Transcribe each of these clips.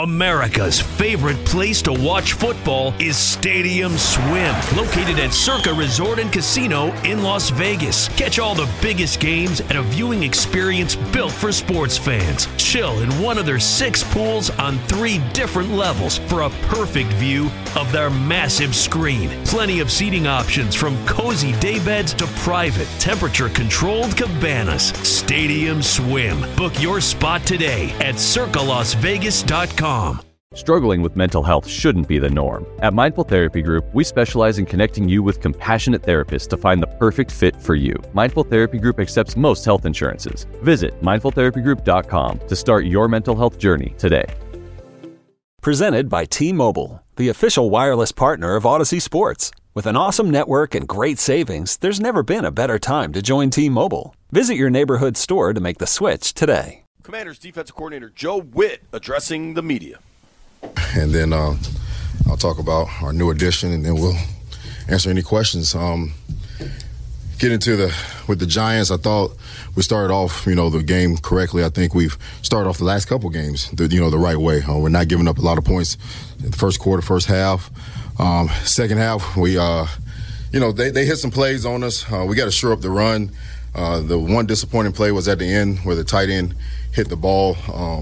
America's favorite place to watch football is Stadium Swim, located at Circa Resort and Casino in Las Vegas. Catch all the biggest games at a viewing experience built for sports fans. Chill in one of their 6 pools on 3 different levels for a perfect view of their massive screen. Plenty of seating options from cozy daybeds to private, temperature-controlled cabanas. Stadium Swim. Book your spot today at circalasvegas.com. Struggling with mental health shouldn't be the norm. At Mindful Therapy Group, we specialize in connecting you with compassionate therapists to find the perfect fit for you. Mindful Therapy Group accepts most health insurances. Visit mindfultherapygroup.com to start your mental health journey today. Presented by T-Mobile, the official wireless partner of Odyssey Sports. With an awesome network and great savings, there's never been a better time to join T-Mobile. Visit your neighborhood store to make the switch today. Commanders defensive coordinator Joe Witt addressing the media. And then I'll talk about our new addition, and then we'll answer any questions. Getting with the Giants, I thought we started off, the game correctly. I think we've started off the last couple games, the right way. We're not giving up a lot of points in the first quarter, first half. Second half, we, they hit some plays on us. We got to shore up the run. The one disappointing play was at the end where the tight end hit the ball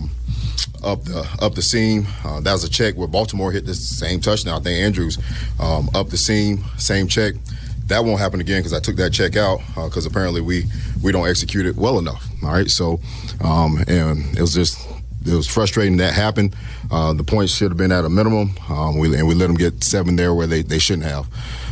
up the seam. That was a check where Baltimore hit the same touchdown. I think Andrews up the seam, same check. That won't happen again because I took that check out because apparently we don't execute it well enough. All right, so and it was frustrating that happened. The points should have been at a minimum, and we let them get 7 there where they shouldn't have.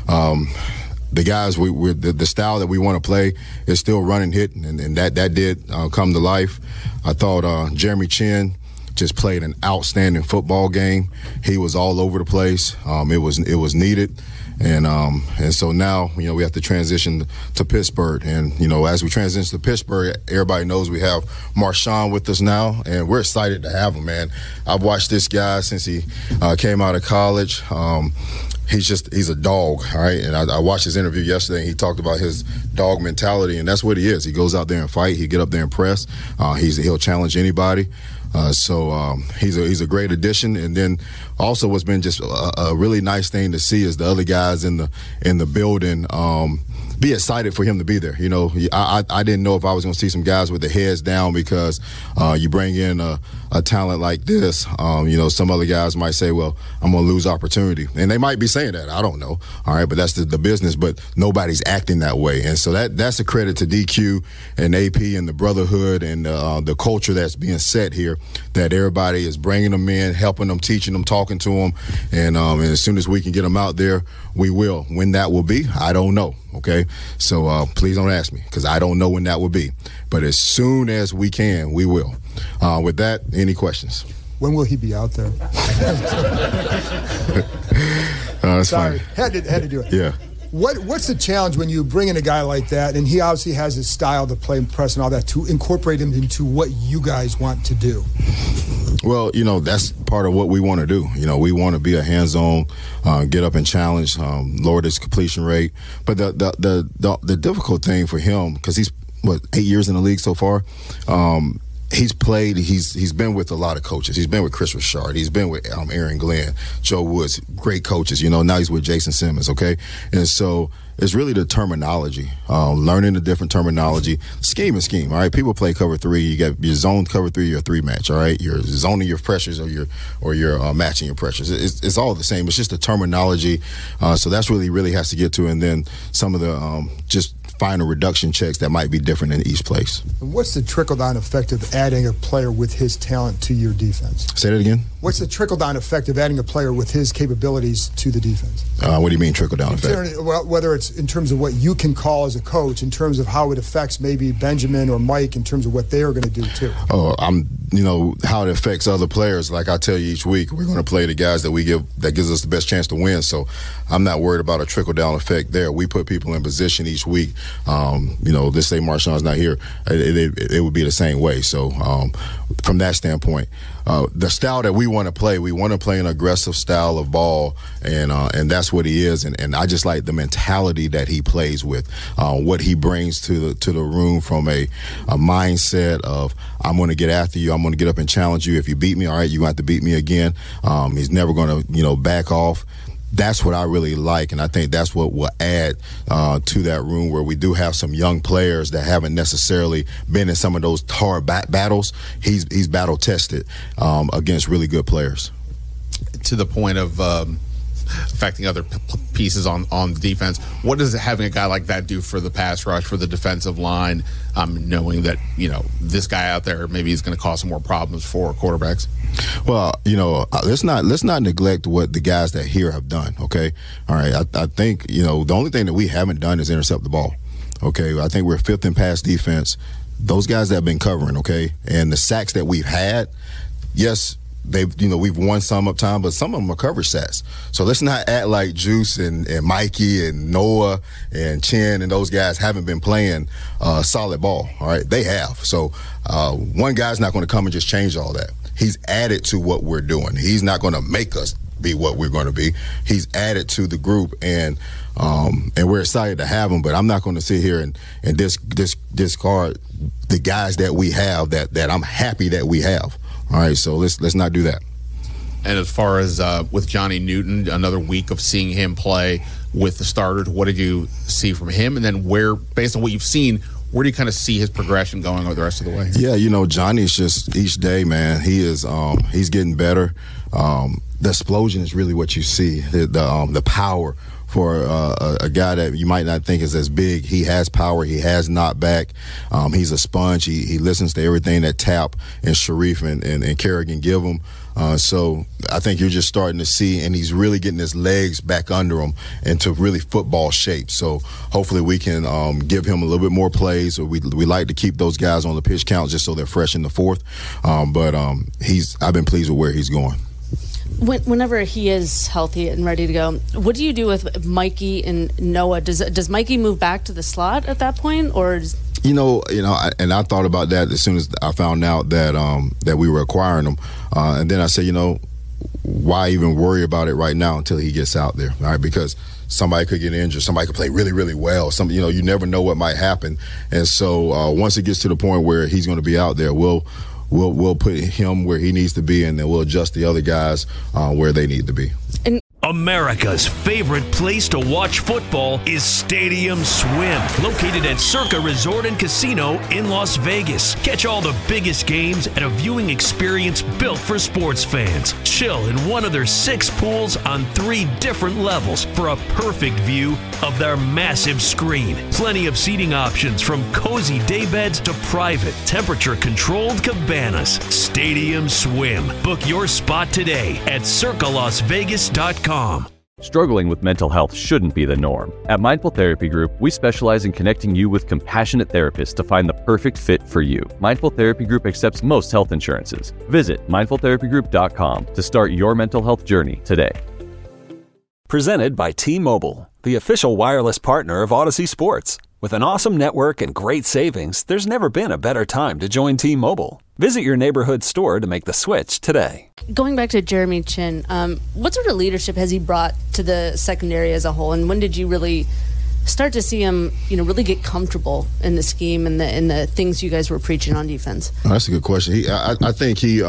The guys, the style that we want to play is still run and hit, and that did come to life. I thought Jeremy Chin just played an outstanding football game. He was all over the place. It was needed. And so now, we have to transition to Pittsburgh. And, as we transition to Pittsburgh, everybody knows we have Marshawn with us now, and we're excited to have him, man. I've watched this guy since he came out of college. He's a dog, all right? And I watched his interview yesterday, and he talked about his dog mentality, and that's what he is. He goes out there and fight. He get up there and press. He'll challenge anybody. So he's a great addition. And then also what's been just a really nice thing to see is the other guys in the building be excited for him to be there. I didn't know if I was going to see some guys with their heads down because you bring in a talent like this. Some other guys might say, well, I'm going to lose opportunity. And they might be saying that. I don't know. All right, but that's the business. But nobody's acting that way. And so that's a credit to DQ and AP and the brotherhood and the culture that's being set here, that everybody is bringing them in, helping them, teaching them, talking to them. And as soon as we can get them out there, we will. When that will be, I don't know. Okay, so please don't ask me because I don't know when that will be. But as soon as we can, we will. With that, any questions? When will he be out there? That's Sorry, fine. had to do it. Yeah. What's the challenge when you bring in a guy like that, and he obviously has his style to play and press and all that, to incorporate him into what you guys want to do? Well, that's part of what we want to do. We want to be a hands-on, get up and challenge, lower this completion rate. But the difficult thing for him, because he's 8 years in the league so far. He's played. He's been with a lot of coaches. He's been with Chris Richard. He's been with Aaron Glenn, Joe Woods, great coaches. Now he's with Jason Simmons. Okay, and so it's really the terminology, learning the different terminology. Scheme is scheme. All right, people play cover 3. You got your zone cover 3, your 3 match. All right, you're zoning your pressures or you're matching your pressures. It's all the same. It's just the terminology. So that's really has to get to, and then some of the just final reduction checks that might be different in each place. And what's the trickle-down effect of adding a player with his talent to your defense? Say that again? What's the trickle-down effect of adding a player with his capabilities to the defense? What do you mean trickle-down effect? Well, whether it's in terms of what you can call as a coach, in terms of how it affects maybe Benjamin or Mike in terms of what they are going to do too. Oh, how it affects other players. Like I tell you each week, we're going to play the guys that gives us the best chance to win. So I'm not worried about a trickle-down effect there. We put people in position each week Let's say Marshawn's not here, it would be the same way. So from that standpoint, the style that we want to play an aggressive style of ball, and that's what he is. And I just like the mentality that he plays with, what he brings to the room from a mindset of, I'm going to get after you, I'm going to get up and challenge you. If you beat me, all right, you're going to have to beat me again. He's never going to, back off. That's what I really like, and I think that's what will add to that room where we do have some young players that haven't necessarily been in some of those hard battles. He's battle tested against really good players. To the point of affecting other pieces on the defense, what does having a guy like that do for the pass rush, for the defensive line, knowing that this guy out there maybe is going to cause some more problems for quarterbacks? Well, let's not neglect what the guys that here have done. Okay, all right. I think the only thing that we haven't done is intercept the ball. Okay, I think we're 5th in pass defense. Those guys that have been covering. Okay, and the sacks that we've had, yes. We've won some up time, but some of them are coverage sacks. So let's not act like Juice and Mikey and Noah and Chin and those guys haven't been playing solid ball. All right, they have. So one guy's not going to come and just change all that. He's added to what we're doing. He's not going to make us be what we're going to be. He's added to the group, and we're excited to have him. But I'm not going to sit here and discard the guys that we have that I'm happy that we have. All right, so let's not do that. And as far as with Johnny Newton, another week of seeing him play with the starters, what did you see from him? And then where, based on what you've seen, where do you kind of see his progression going the rest of the way? Yeah, Johnny's just each day, man. He is he's getting better. The explosion is really what you see. The power for a guy that you might not think is as big. He has power. He has knockback. He's a sponge. He listens to everything that Tap and Sharif and Kerrigan give him. So I think you're just starting to see, and he's really getting his legs back under him into really football shape. So hopefully we can give him a little bit more plays. We like to keep those guys on the pitch count just so they're fresh in the fourth. But I've been pleased with where he's going. Whenever he is healthy and ready to go, what do you do with Mikey and Noah? Does Mikey move back to the slot at that point, or? I thought about that as soon as I found out that we were acquiring him, and then I said, why even worry about it right now until he gets out there, all right? Because somebody could get injured, somebody could play really, really well. You never know what might happen, and so once it gets to the point where he's going to be out there, we'll put him where he needs to be, and then we'll adjust the other guys where they need to be. America's favorite place to watch football is Stadium Swim, located at Circa Resort and Casino in Las Vegas. Catch all the biggest games at a viewing experience built for sports fans. Chill in one of their 6 pools on 3 different levels for a perfect view of their massive screen. Plenty of seating options, from cozy daybeds to private, temperature-controlled cabanas. Stadium Swim. Book your spot today at circalasvegas.com. Struggling with mental health shouldn't be the norm. At Mindful Therapy Group, we specialize in connecting you with compassionate therapists to find the perfect fit for you. Mindful Therapy Group accepts most health insurances. Visit mindfultherapygroup.com to start your mental health journey today. Presented by T-Mobile, the official wireless partner of Odyssey Sports. With an awesome network and great savings, there's never been a better time to join T-Mobile. Visit your neighborhood store to make the switch today. Going back to Jeremy Chinn, what sort of leadership has he brought to the secondary as a whole, and when did you really start to see him, really get comfortable in the scheme and the things you guys were preaching on defense? Oh, that's a good question. I think he,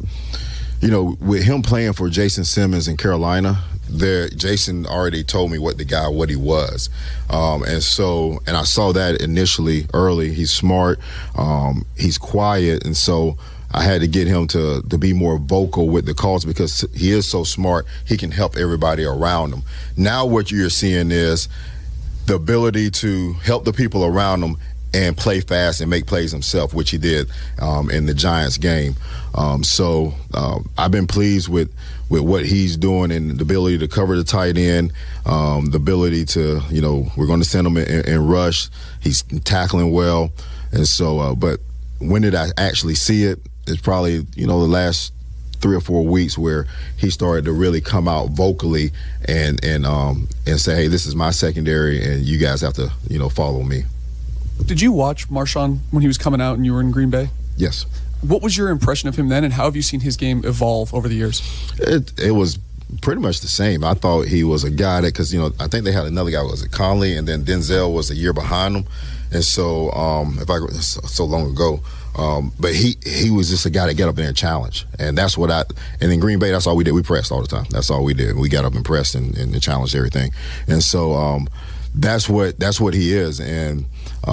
with him playing for Jason Simmons in Carolina, Jason already told me what he was, and I saw that initially early. He's smart, he's quiet, and so I had to get him to be more vocal with the calls because he is so smart. He can help everybody around him. Now what you're seeing is the ability to help the people around him and play fast and make plays himself, which he did in the Giants game. So I've been pleased with what he's doing and the ability to cover the tight end, the ability to, we're going to send him in rush. He's tackling well. And so, but when did I actually see it? It's probably, the last 3 or 4 weeks where he started to really come out vocally and say, hey, this is my secondary and you guys have to, follow me. Did you watch Marshawn when he was coming out and you were in Green Bay? Yes. What was your impression of him then, and how have you seen his game evolve over the years? It was pretty much the same. I thought he was a guy that, because, I think they had another guy, was it Conley, and then Denzel was a year behind him. And so, so long ago. But he was just a guy that got up there and challenge. And that's what and in Green Bay, that's all we did. We pressed all the time. That's all we did. We got up and pressed and challenged everything. And so that's what he is. And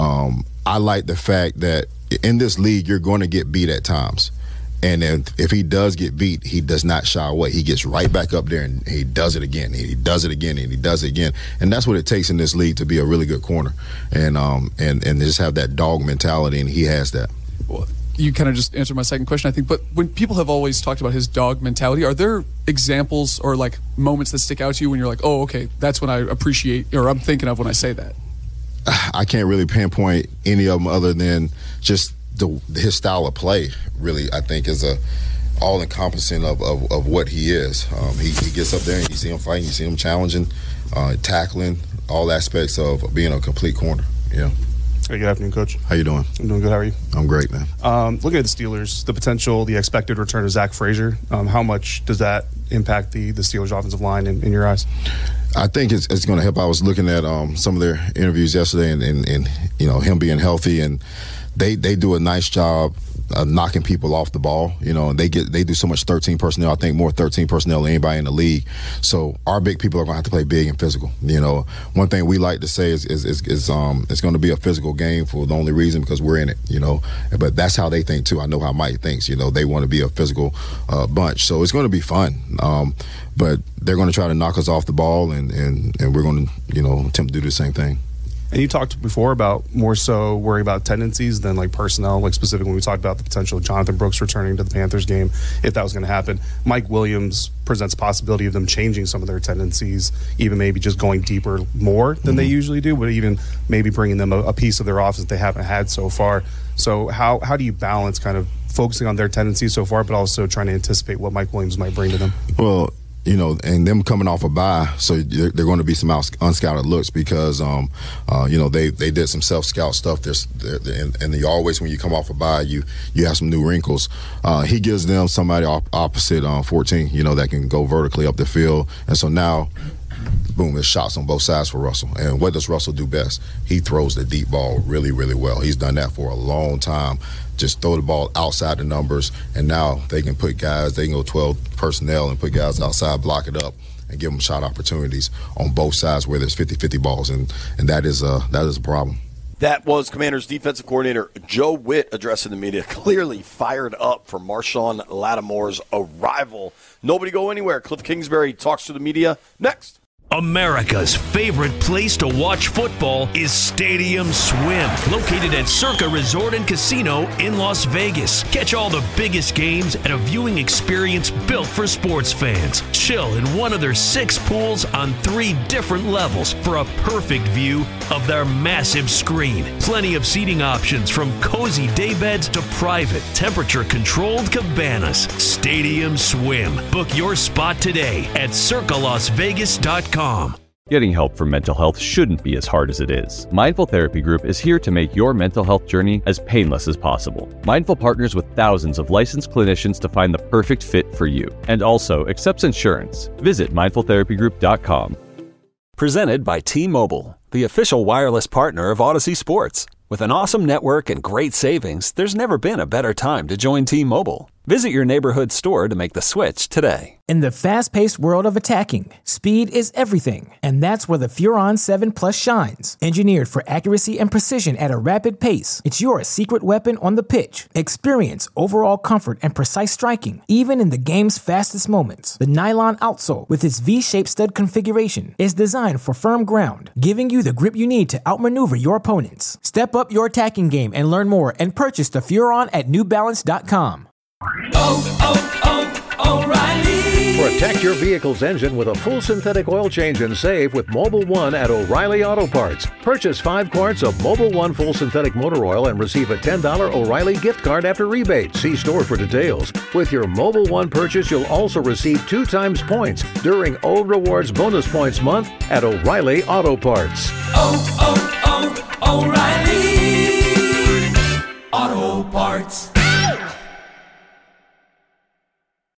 I like the fact that in this league, you're going to get beat at times. And then if he does get beat, he does not shy away. He gets right back up there and he does it again. He does it again and he does it again. And that's what it takes in this league to be a really good corner. And just have that dog mentality, and he has that. Well, you kind of just answered my second question, I think. But when people have always talked about his dog mentality, are there examples or like moments that stick out to you when you're like, oh, okay, that's when I appreciate, or I'm thinking of when I say that? I can't really pinpoint any of them other than just his style of play. Really, I think is all-encompassing of what he is. He gets up there and you see him fighting, you see him challenging, tackling, all aspects of being a complete corner. Yeah. Hey, good afternoon, Coach. How you doing? I'm doing good. How are you? I'm great, man. Looking at the Steelers, the potential, the expected return of Zach Frazier, how much does that impact the Steelers' offensive line in your eyes? I think it's going to help. I was looking at some of their interviews yesterday, and him being healthy, and they do a nice job knocking people off the ball. And they do so much 13 personnel. I think more 13 personnel than anybody in the league. So our big people are going to have to play big and physical. One thing we like to say is it's going to be a physical game for the only reason because we're in it. But that's how they think too. I know how Mike thinks. They want to be a physical bunch. So it's going to be fun. But they're going to try to knock us off the ball, and we're going to attempt to do the same thing. And you talked before about more so worry about tendencies than like personnel, like specifically when we talked about the potential of Jonathan Brooks returning to the Panthers game, if that was going to happen. Mike Williams presents a possibility of them changing some of their tendencies, even maybe just going deeper more than they usually do, but even maybe bringing them a piece of their offense they haven't had so far. So how do you balance kind of focusing on their tendencies so far, but also trying to anticipate what Mike Williams might bring to them? Well, and them coming off a bye, so they're going to be some unscouted looks because, they did some self-scout stuff. And you always, when you come off a bye, you have some new wrinkles. He gives them somebody opposite 14, that can go vertically up the field. And so now, boom, there's shots on both sides for Russell. And what does Russell do best? He throws the deep ball really, really well. He's done that for a long time. Just throw the ball outside the numbers, and now they can go 12 personnel and put guys outside, block it up, and give them shot opportunities on both sides where there's 50-50 balls, and that is a problem. That was Commanders' defensive coordinator Joe Witt addressing the media, clearly fired up for Marshawn Lattimore's arrival. Nobody go anywhere. Cliff Kingsbury talks to the media next. America's favorite place to watch football is Stadium Swim, located at Circa Resort and Casino in Las Vegas. Catch all the biggest games at a viewing experience built for sports fans. Chill in one of their 6 pools on 3 different levels for a perfect view of their massive screen. Plenty of seating options from cozy daybeds to private, temperature-controlled cabanas. Stadium Swim. Book your spot today at circalasvegas.com. Getting help for mental health shouldn't be as hard as it is. Mindful Therapy Group is here to make your mental health journey as painless as possible. Mindful partners with thousands of licensed clinicians to find the perfect fit for you, and also accepts insurance. Visit mindfultherapygroup.com. Presented by T-Mobile, the official wireless partner of Odyssey Sports. With an awesome network and great savings, there's never been a better time to join T-Mobile. Visit your neighborhood store to make the switch today. In the fast-paced world of attacking, speed is everything, and that's where the Furon 7 Plus shines. Engineered for accuracy and precision at a rapid pace, it's your secret weapon on the pitch. Experience overall comfort and precise striking, even in the game's fastest moments. The nylon outsole, with its V-shaped stud configuration, is designed for firm ground, giving you the grip you need to outmaneuver your opponents. Step up your attacking game and learn more and purchase the Furon at newbalance.com. O'Reilly. Protect your vehicle's engine with a full synthetic oil change and save with Mobil 1 at O'Reilly Auto Parts. Purchase 5 quarts of Mobil 1 full synthetic motor oil and receive a $10 O'Reilly gift card after rebate. See store for details. With your Mobil 1 purchase, you'll also receive 2 times points during O Rewards Bonus Points Month at O'Reilly Auto Parts. O'Reilly. O'Reilly Auto Parts.